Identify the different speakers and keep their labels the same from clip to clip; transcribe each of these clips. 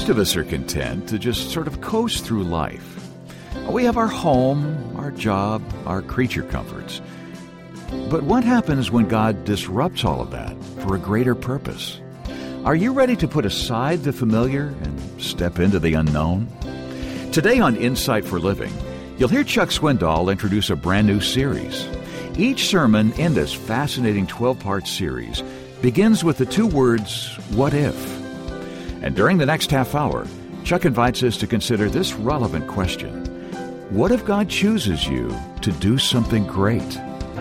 Speaker 1: Most of us are content to just sort of coast through life. We have our home, our job, our creature comforts. But what happens when God disrupts all of that for a greater purpose? Are you ready to put aside the familiar and step into the unknown? Today on Insight for Living, you'll hear Chuck Swindoll introduce a brand new series. Each sermon in this fascinating 12-part series begins with the two words, what if? And during the next half hour, Chuck invites us to consider this relevant question. What if God chooses you to do something great?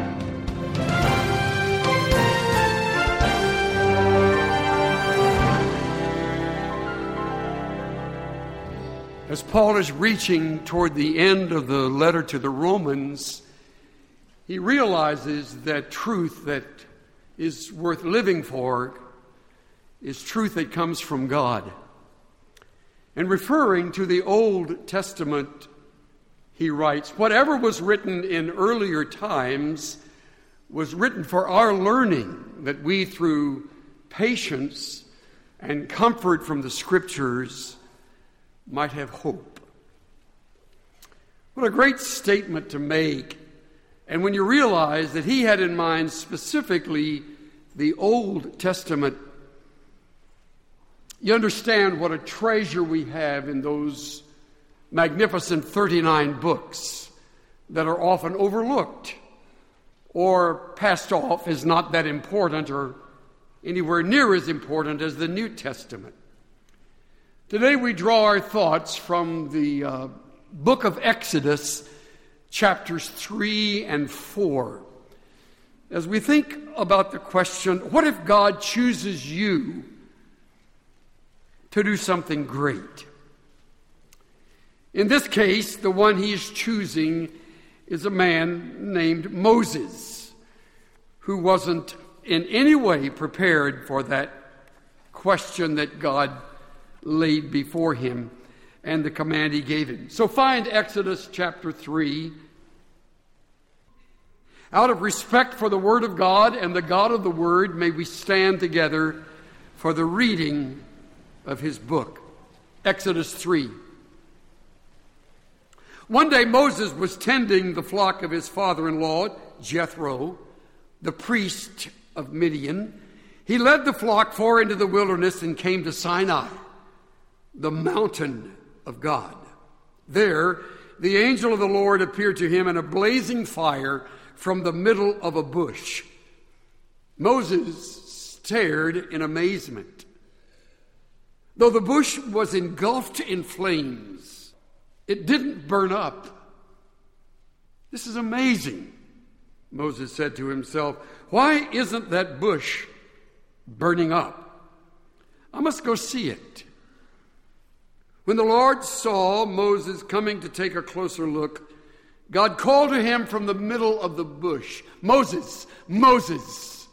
Speaker 2: As Paul is reaching toward the end of the letter to the Romans, he realizes that truth that is worth living for is truth that comes from God. And referring to the Old Testament, he writes, whatever was written in earlier times was written for our learning, that we through patience and comfort from the Scriptures might have hope. What a great statement to make. And when you realize that he had in mind specifically the Old Testament, you understand what a treasure we have in those magnificent 39 books that are often overlooked or passed off as not that important or anywhere near as important as the New Testament. Today we draw our thoughts from the book of Exodus, chapters 3 and 4. As we think about the question, what if God chooses you to do something great? In this case, the one he's choosing is a man named Moses, who wasn't in any way prepared for that question that God laid before him and the command he gave him. So find Exodus chapter 3. Out of respect for the Word of God and the God of the Word, may we stand together for the reading of his book. Exodus 3. One day Moses was tending the flock of his father-in-law, Jethro, the priest of Midian. He led the flock far into the wilderness and came to Sinai, the mountain of God. There, the angel of the Lord appeared to him in a blazing fire from the middle of a bush. Moses stared in amazement. Though the bush was engulfed in flames, it didn't burn up. This is amazing, Moses said to himself. Why isn't that bush burning up? I must go see it. When the Lord saw Moses coming to take a closer look, God called to him from the middle of the bush, Moses, Moses.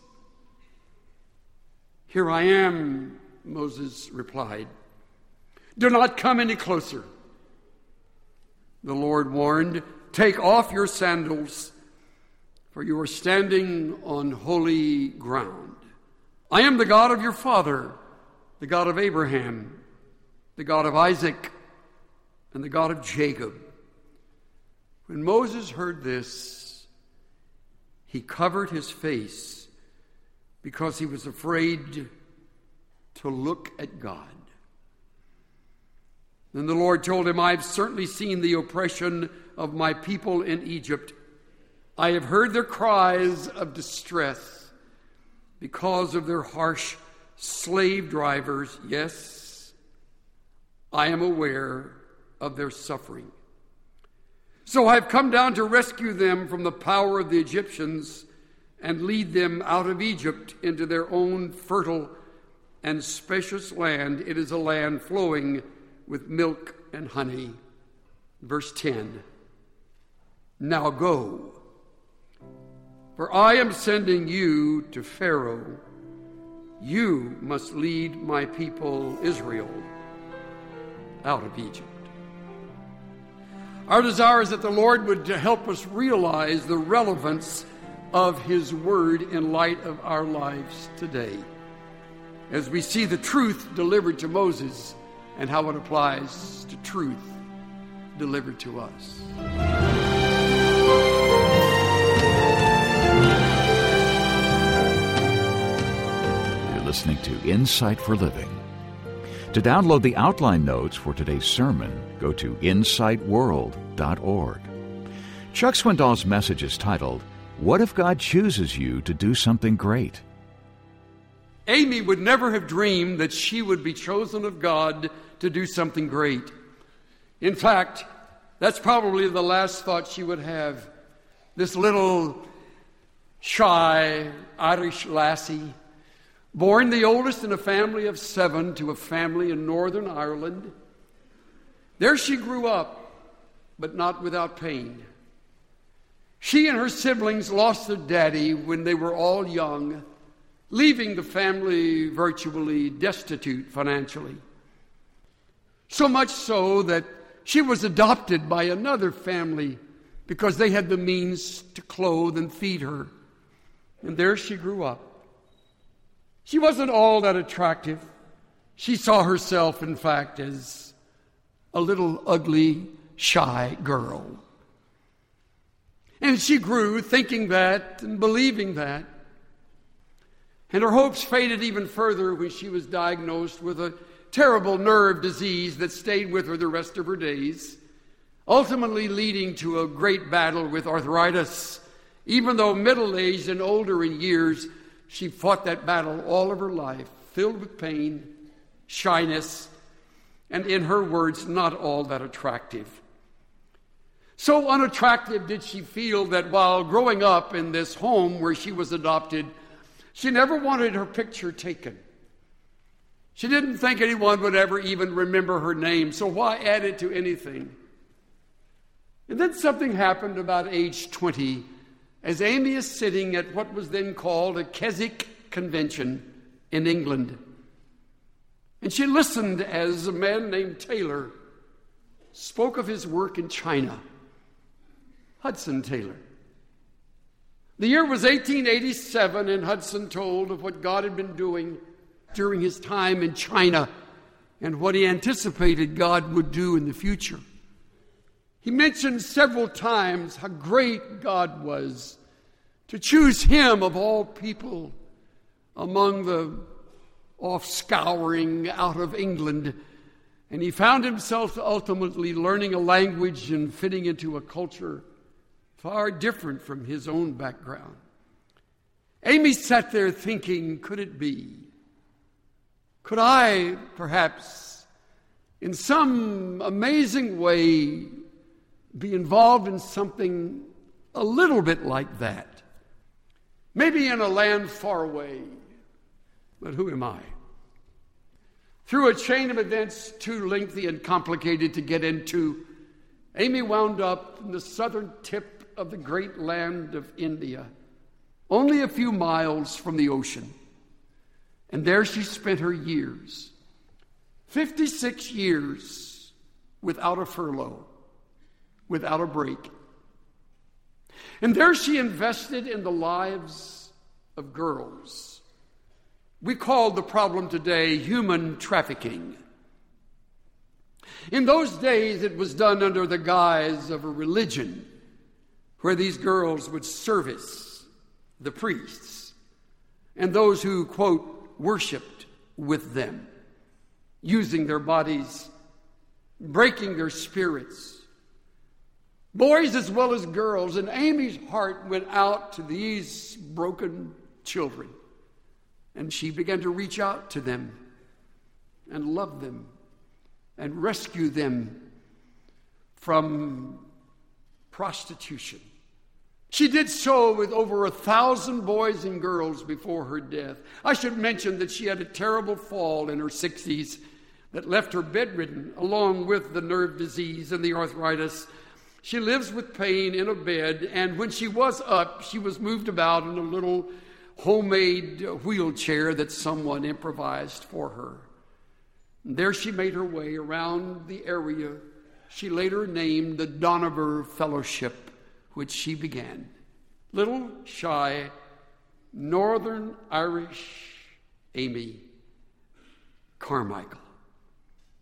Speaker 2: Here I am, Moses replied. Do not come any closer. The Lord warned, take off your sandals, for you are standing on holy ground. I am the God of your father, the God of Abraham, the God of Isaac, and the God of Jacob. When Moses heard this, he covered his face because he was afraid to look at God. Then the Lord told him, I've certainly seen the oppression of my people in Egypt. I have heard their cries of distress because of their harsh slave drivers. Yes, I am aware of their suffering. So I've come down to rescue them from the power of the Egyptians and lead them out of Egypt into their own fertile and spacious land. It is a land flowing with milk and honey. Verse 10. Now go, for I am sending you to Pharaoh. You must lead my people Israel out of Egypt. Our desire is that the Lord would help us realize the relevance of his word in light of our lives today, as we see the truth delivered to Moses and how it applies to truth delivered to us.
Speaker 1: You're listening to Insight for Living. To download the outline notes for today's sermon, go to insightworld.org. Chuck Swindoll's message is titled, What if God chooses you to do something great?
Speaker 2: Amy would never have dreamed that she would be chosen of God to do something great. In fact, that's probably the last thought she would have. This little shy Irish lassie, born the oldest in a family of 7 to a family in Northern Ireland. There she grew up, but not without pain. She and her siblings lost their daddy when they were all young, leaving the family virtually destitute financially. So much so that she was adopted by another family because they had the means to clothe and feed her. And there she grew up. She wasn't all that attractive. She saw herself, in fact, as a little ugly, shy girl. And she grew thinking that and believing that. And her hopes faded even further when she was diagnosed with a terrible nerve disease that stayed with her the rest of her days, ultimately leading to a great battle with arthritis. Even though middle-aged and older in years, she fought that battle all of her life, filled with pain, shyness, and in her words, not all that attractive. So unattractive did she feel that while growing up in this home where she was adopted, she never wanted her picture taken. She didn't think anyone would ever even remember her name, so why add it to anything? And then something happened about age 20, as Amy is sitting at what was then called a Keswick Convention in England. And she listened as a man named Taylor spoke of his work in China. Hudson Taylor. The year was 1887, and Hudson told of what God had been doing during his time in China and what he anticipated God would do in the future. He mentioned several times how great God was to choose him of all people among the off-scouring out of England. And he found himself ultimately learning a language and fitting into a culture far different from his own background. Amy sat there thinking, could it be? Could I, perhaps, in some amazing way, be involved in something a little bit like that? Maybe in a land far away, but who am I? Through a chain of events too lengthy and complicated to get into, Amy wound up in the southern tip of the great land of India, only a few miles from the ocean. And there she spent her years, 56 years without a furlough, without a break. And there she invested in the lives of girls. We call the problem today human trafficking. In those days, it was done under the guise of a religion where these girls would service the priests and those who, quote, worshiped with them, using their bodies, breaking their spirits. Boys as well as girls, and Amy's heart went out to these broken children, and she began to reach out to them and love them and rescue them from prostitution. She did so with over 1,000 boys and girls before her death. I should mention that she had a terrible fall in her 60s that left her bedridden, along with the nerve disease and the arthritis. She lives with pain in a bed, and when she was up, she was moved about in a little homemade wheelchair that someone improvised for her. And there she made her way around the area she later named the Dohnavur Fellowship, which she began. Little, shy, Northern Irish Amy Carmichael.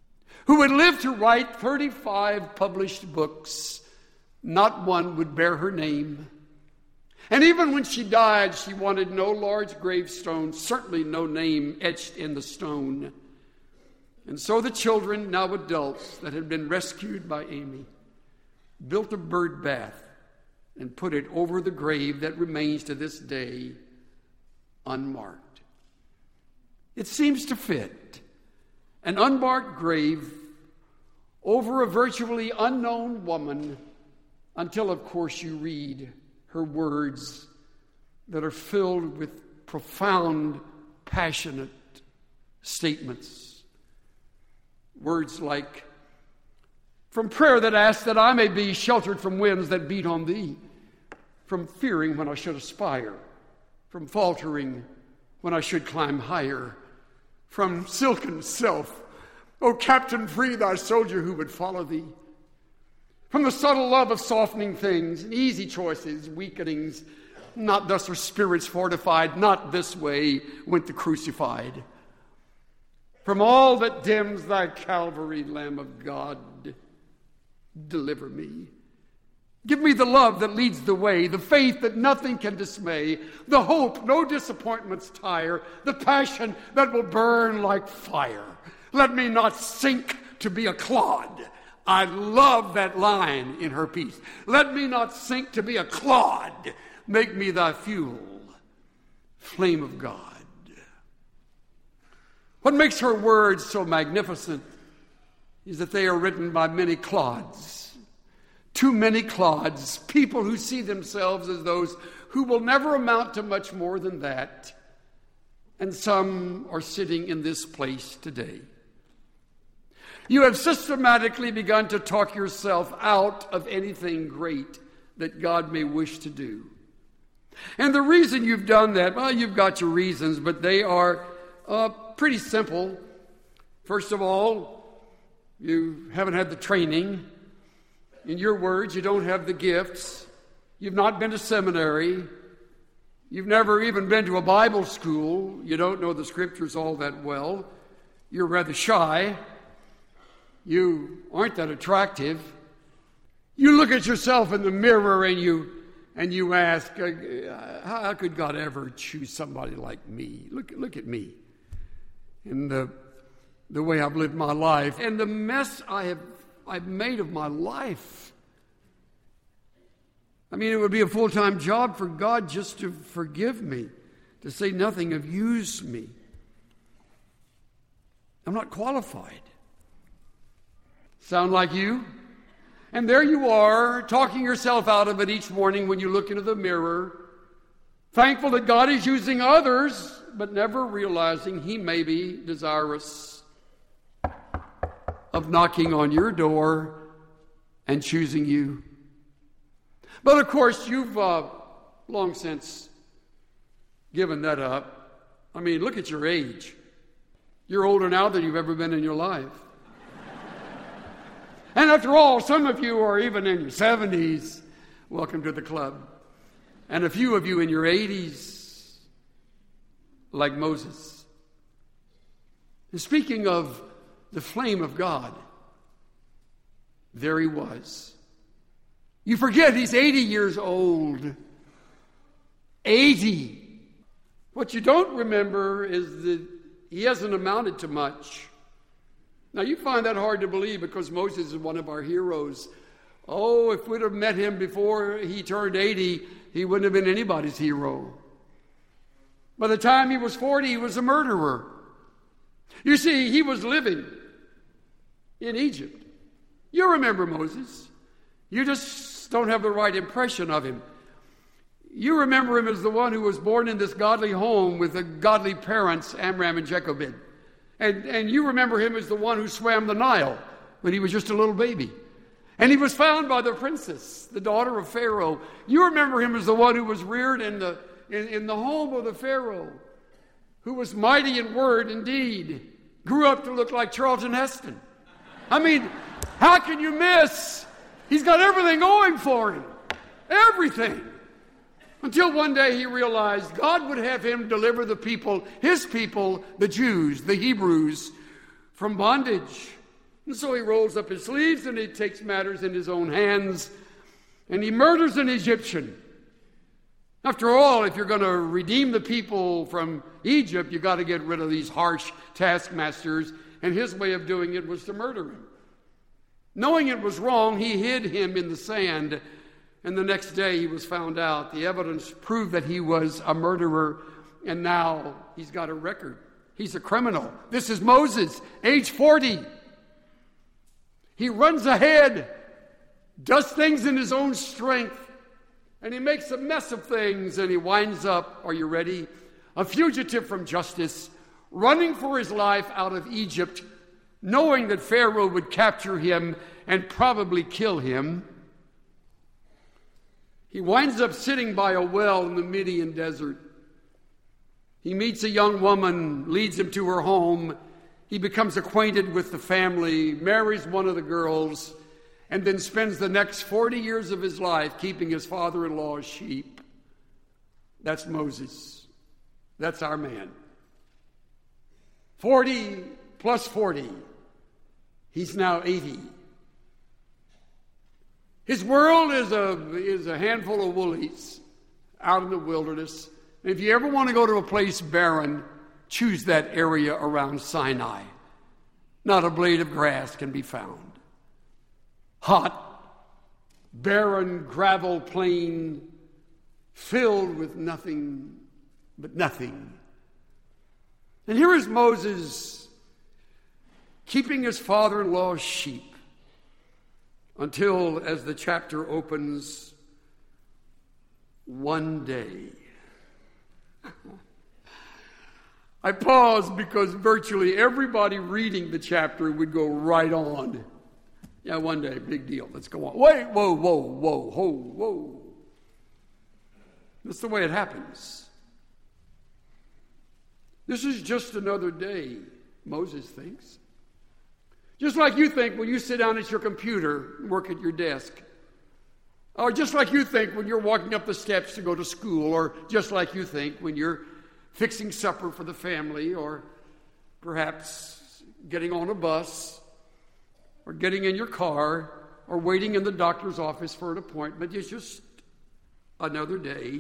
Speaker 2: who would live to write 35 published books. Not one would bear her name. And even when she died, she wanted no large gravestone, certainly no name etched in the stone. And so the children, now adults, that had been rescued by Amy, built a bird bath and put it over the grave that remains to this day unmarked. It seems to fit. An unmarked grave over a virtually unknown woman, until, of course, you read her words that are filled with profound, passionate statements. Words like, from prayer that asks that I may be sheltered from winds that beat on thee, from fearing when I should aspire, from faltering when I should climb higher, from silken self, O captain, free thy soldier who would follow thee, from the subtle love of softening things, and easy choices, weakenings, not thus are spirits fortified, not this way went the crucified. From all that dims thy Calvary, Lamb of God, deliver me. Give me the love that leads the way, the faith that nothing can dismay, the hope no disappointments tire, the passion that will burn like fire. Let me not sink to be a clod. I love that line in her piece. Let me not sink to be a clod. Make me thy fuel, flame of God. What makes her words so magnificent is that they are written by many clods. Too many clods, people who see themselves as those who will never amount to much more than that. And some are sitting in this place today. You have systematically begun to talk yourself out of anything great that God may wish to do. And the reason you've done that, well, you've got your reasons, but they are pretty simple. First of all, you haven't had the training. In your words, you don't have the gifts. You've not been to seminary. You've never even been to a Bible school. You don't know the scriptures all that well. You're rather shy. You aren't that attractive. You look at yourself in the mirror and you ask, how could God ever choose somebody like me? Look at me and the way I've lived my life and the mess I've made of my life. I mean, it would be a full-time job for God just to forgive me, to say nothing of use me. I'm not qualified. Sound like you? And there you are, talking yourself out of it each morning when you look into the mirror, thankful that God is using others, but never realizing He may be desirous of knocking on your door and choosing you. But of course, you've long since given that up. I mean, look at your age. You're older now than you've ever been in your life. And after all, some of you are even in your 70s. Welcome to the club. And a few of you in your 80s, like Moses. And speaking of the flame of God, there he was. You forget he's 80 years old. 80. What you don't remember is that he hasn't amounted to much. Now, you find that hard to believe because Moses is one of our heroes. Oh, if we'd have met him before he turned 80, he wouldn't have been anybody's hero. By the time he was 40, he was a murderer. You see, he was living in Egypt. You remember Moses. You just don't have the right impression of him. You remember him as the one who was born in this godly home with the godly parents, Amram and Jochebed. And you remember him as the one who swam the Nile when he was just a little baby. And he was found by the princess, the daughter of Pharaoh. You remember him as the one who was reared in the home of the Pharaoh, who was mighty in word and deed, grew up to look like Charlton Heston. I mean, how can you miss? He's got everything going for him. Everything. Until one day he realized God would have him deliver the people, his people, the Jews, the Hebrews, from bondage, And so he rolls up his sleeves and he takes matters in his own hands and he murders an Egyptian. After all, if you're going to redeem the people from Egypt, you've got to get rid of these harsh taskmasters, and his way of doing it was to murder him. Knowing it was wrong, he hid him in the sand, and the next day he was found out. The evidence proved that he was a murderer, and now he's got a record. He's a criminal. This is Moses, age 40. He runs ahead, does things in his own strength, and he makes a mess of things, and he winds up, are you ready? A fugitive from justice, running for his life out of Egypt, knowing that Pharaoh would capture him and probably kill him. He winds up sitting by a well in the Midian desert. He meets a young woman, leads him to her home. He becomes acquainted with the family, marries one of the girls, and then spends the next 40 years of his life keeping his father-in-law's sheep. That's Moses. That's our man. 40 plus 40. He's now 80. His world is a handful of woolies out in the wilderness. And if you ever want to go to a place barren, choose that area around Sinai. Not a blade of grass can be found. Hot, barren gravel plain filled with nothing but nothing. And here is Moses keeping his father-in-law's sheep until, as the chapter opens, one day. I pause because virtually everybody reading the chapter would go right on. Yeah, one day, big deal. Let's go on. Wait, whoa. That's the way it happens. This is just another day, Moses thinks. Just like you think when you sit down at your computer and work at your desk. Or just like you think when you're walking up the steps to go to school. Or just like you think when you're fixing supper for the family. Or perhaps getting on a bus. Or getting in your car. Or waiting in the doctor's office for an appointment. It's just another day.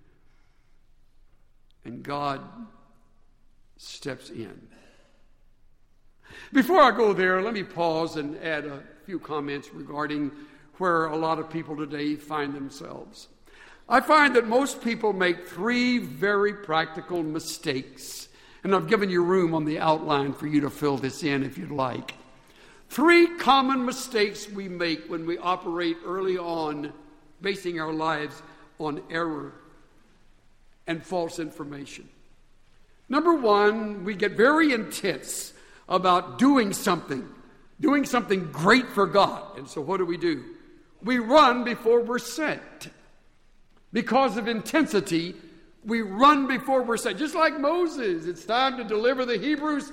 Speaker 2: And God steps in. Before I go there, let me pause and add a few comments regarding where a lot of people today find themselves. I find that most people make three very practical mistakes, and I've given you room on the outline for you to fill this in if you'd like. Three common mistakes we make when we operate early on, basing our lives on error and false information. Number one, we get very intense about doing something great for God. And so what do? We run before we're sent. Because of intensity, we run before we're sent. Just like Moses, it's time to deliver the Hebrews.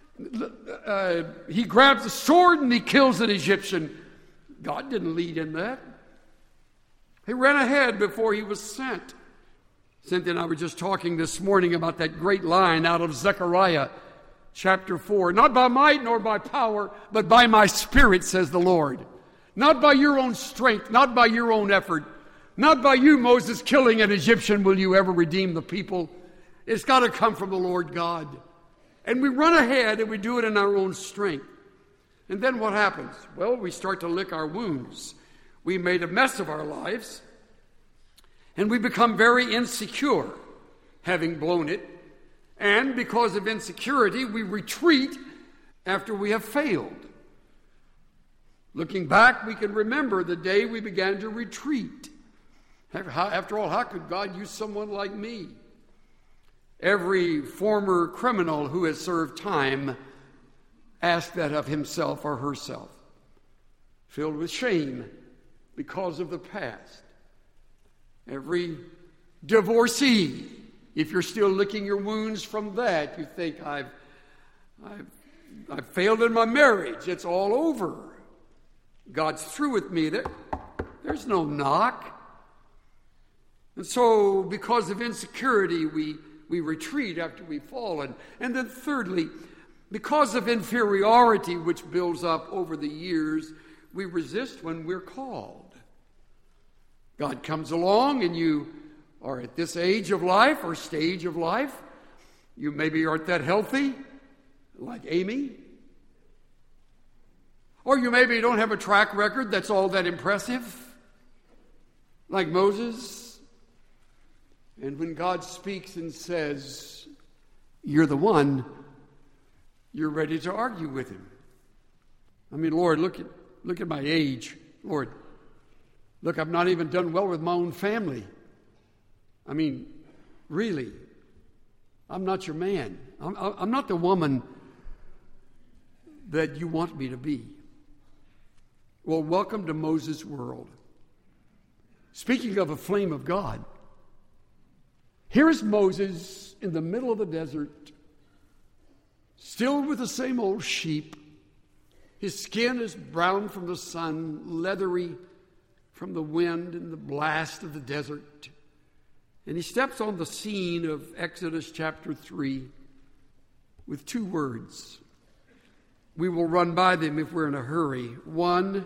Speaker 2: He grabs a sword and he kills an Egyptian. God didn't lead in that. He ran ahead before he was sent. Cynthia and I were just talking this morning about that great line out of Zechariah chapter 4. Not by might nor by power, but by my Spirit, says the Lord. Not by your own strength, not by your own effort. Not by you, Moses, killing an Egyptian will you ever redeem the people. It's got to come from the Lord God. And we run ahead and we do it in our own strength. And then what happens? Well, we start to lick our wounds. We made a mess of our lives. And we become very insecure, having blown it. And because of insecurity, we retreat after we have failed. Looking back, we can remember the day we began to retreat. After all, how could God use someone like me? Every former criminal who has served time asked that of himself or herself, filled with shame because of the past. Every divorcee, if you're still licking your wounds from that, you think, I've failed in my marriage. It's all over. God's through with me. There's no knock. And so, because of insecurity, we retreat after we've fallen. And then thirdly, Because of inferiority which builds up over the years, we resist when we're called. God comes along and you are at this age of life or stage of life. You maybe aren't that healthy, like Amy. Or you maybe don't have a track record that's all that impressive, like Moses. And when God speaks and says, "You're the one," you're ready to argue with him. I mean, Lord, look at my age. Lord, look, I've not even done well with my own family. I mean, really, I'm not your man. I'm not the woman that you want me to be. Well, welcome to Moses' world. Speaking of a flame of God, here is Moses in the middle of the desert, still with the same old sheep. His skin is brown from the sun, leathery from the wind and the blast of the desert. And he steps on the scene of Exodus chapter 3 with two words. We will run by them if we're in a hurry. One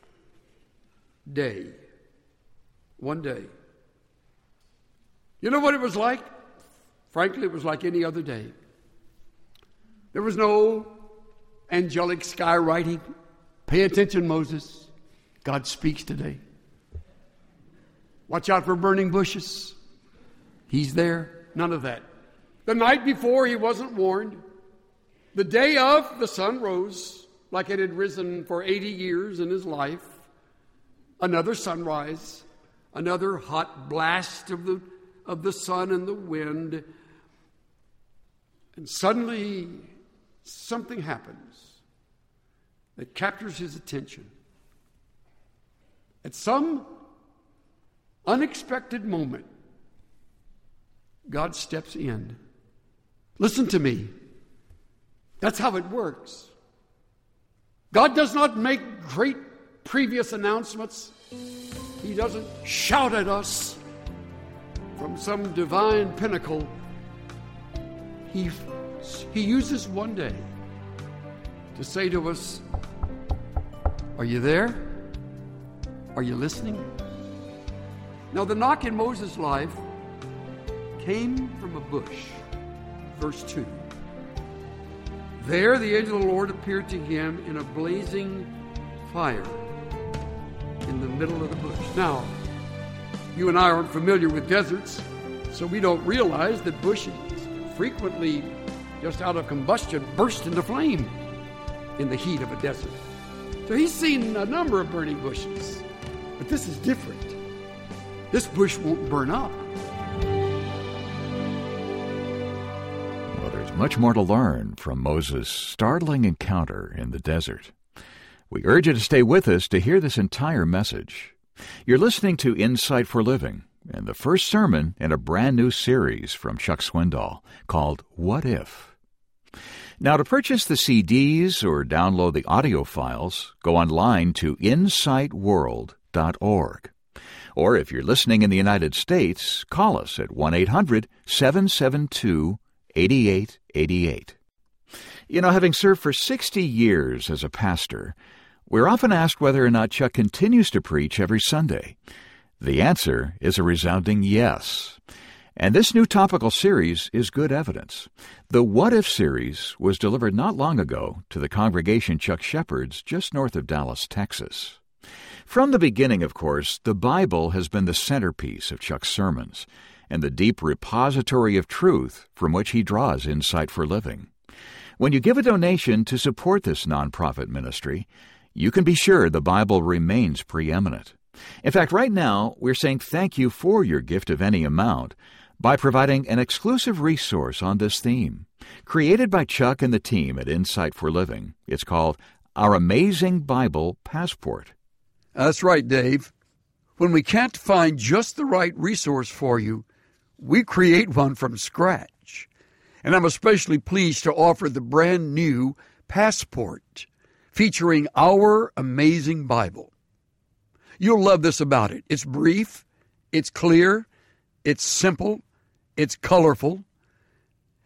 Speaker 2: day. One day. You know what it was like? Frankly, it was like any other day. There was no angelic skywriting. Pay attention, Moses. God speaks today. Watch out for burning bushes. He's there. None of that. The night before, he wasn't warned. The day of, the sun rose like it had risen for 80 years in his life. Another sunrise, another hot blast of the sun and the wind. And suddenly, something happens that captures his attention. At some unexpected moment, God steps in. Listen to me. That's how it works. God does not make great previous announcements. He doesn't shout at us from some divine pinnacle. He uses one day to say to us, "Are you there? Are you listening?" Now, the knock in Moses' life came from a bush. Verse 2. There the angel of the Lord appeared to him in a blazing fire in the middle of the bush. Now, you and I aren't familiar with deserts, so we don't realize that bushes frequently, just out of combustion, burst into flame in the heat of a desert. So he's seen a number of burning bushes, but this is different. This bush won't burn up.
Speaker 1: Well, there's much more to learn from Moses' startling encounter in the desert. We urge you to stay with us to hear this entire message. You're listening to Insight for Living, and the first sermon in a brand new series from Chuck Swindoll called What If? Now, to purchase the CDs or download the audio files, go online to insightworld.org. Or if you're listening in the United States, call us at 1-800-772-8888. You know, having served for 60 years as a pastor, we're often asked whether or not Chuck continues to preach every Sunday. The answer is a resounding yes. And this new topical series is good evidence. The What If series was delivered not long ago to the congregation Chuck shepherds just north of Dallas, Texas. From the beginning, of course, the Bible has been the centerpiece of Chuck's sermons and the deep repository of truth from which he draws insight for living. When you give a donation to support this nonprofit ministry, you can be sure the Bible remains preeminent. In fact, right now, we're saying thank you for your gift of any amount by providing an exclusive resource on this theme. Created by Chuck and the team at Insight for Living, it's called Our Amazing Bible Passport.
Speaker 2: That's right, Dave. When we can't find just the right resource for you, we create one from scratch. And I'm especially pleased to offer the brand new Passport, featuring Our Amazing Bible. You'll love this about it. It's brief, it's clear, it's simple, it's colorful,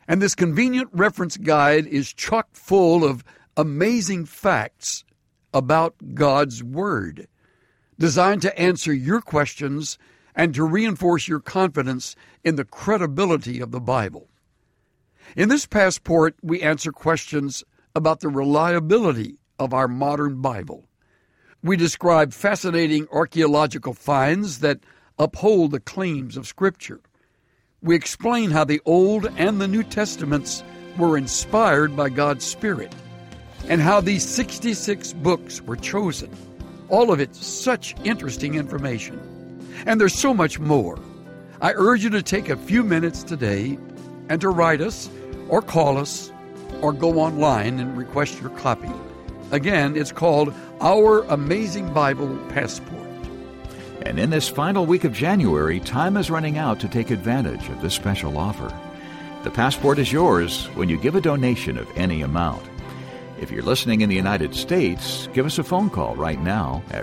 Speaker 2: And this convenient reference guide is chock full of amazing facts about God's Word, designed to answer your questions and to reinforce your confidence in the credibility of the Bible. In this passport, we answer questions about the reliability of our modern Bible. We describe fascinating archaeological finds that uphold the claims of Scripture. We explain how the Old and the New Testaments were inspired by God's Spirit, and how these 66 books were chosen. All of it such interesting information. And there's so much more. I urge you to take a few minutes today and to write us or call us or go online and request your copy. Again, it's called Our Amazing Bible Passport.
Speaker 1: And in this final week of January, time is running out to take advantage of this special offer. The passport is yours when you give a donation of any amount. If you're listening in the United States, give us a phone call right now at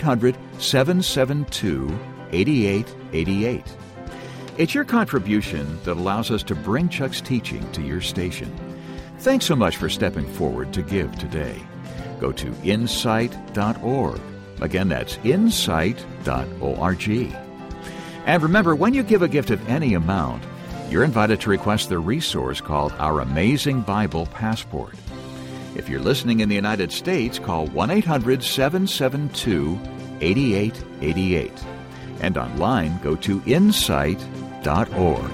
Speaker 1: 1-800-772-8888. It's your contribution that allows us to bring Chuck's teaching to your station. Thanks so much for stepping forward to give today. Go to insight.org. Again, that's insight.org. And remember, when you give a gift of any amount, you're invited to request the resource called Our Amazing Bible Passport. If you're listening in the United States, call 1-800-772-8888. And online, go to insight.org.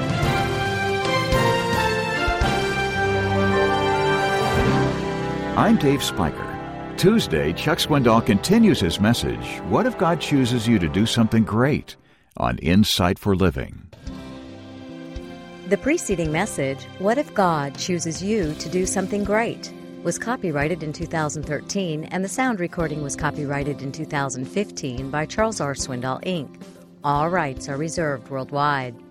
Speaker 1: I'm Dave Spiker. Tuesday, Chuck Swindoll continues his message, What if God chooses you to do something great? On Insight for Living.
Speaker 3: The preceding message, What if God chooses you to do something great? Was copyrighted in 2013, and the sound recording was copyrighted in 2015 by Charles R. Swindoll, Inc. All rights are reserved worldwide.